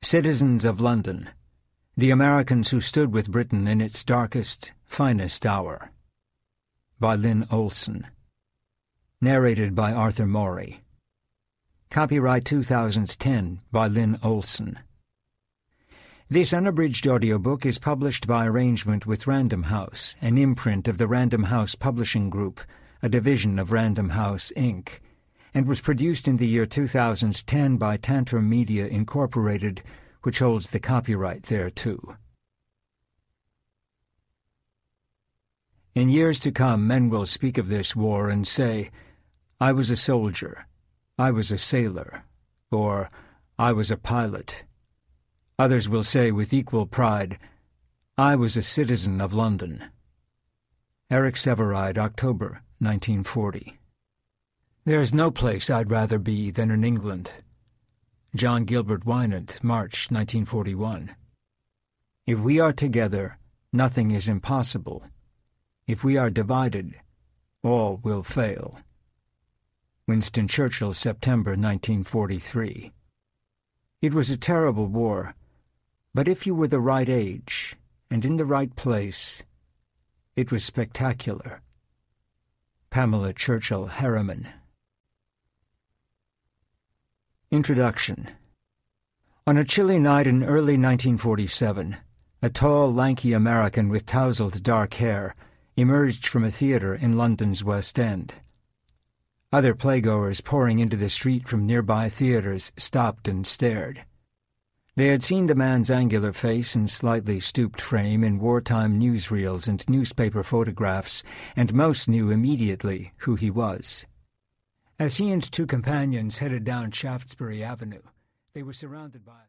Citizens of London, the Americans who stood with Britain in its darkest, finest hour. By Lynn Olson. Narrated by Arthur Morey. Copyright 2010 by Lynn Olson. This unabridged audiobook is published by arrangement with Random House, an imprint of the Random House Publishing Group, a division of Random House, Inc., and was produced in the year 2010 by Tantrum Media, Incorporated, which holds the copyright thereto. In years to come, men will speak of this war and say, "I was a soldier," "I was a sailor," or "I was a pilot." Others will say with equal pride, "I was a citizen of London." Eric Sevareid, October 1940. There's no place I'd rather be than in England. John Gilbert Wynant, March 1941. If we are together, nothing is impossible. If we are divided, all will fail. Winston Churchill, September 1943. It was a terrible war, but if you were the right age and in the right place, it was spectacular. Pamela Churchill Harriman. Introduction. On a chilly night in early 1947, a tall, lanky American with tousled dark hair emerged from a theatre in London's West End. Other playgoers pouring into the street from nearby theatres stopped and stared. They had seen the man's angular face and slightly stooped frame in wartime newsreels and newspaper photographs, and most knew immediately who he was. As he and two companions headed down Shaftesbury Avenue, they were surrounded by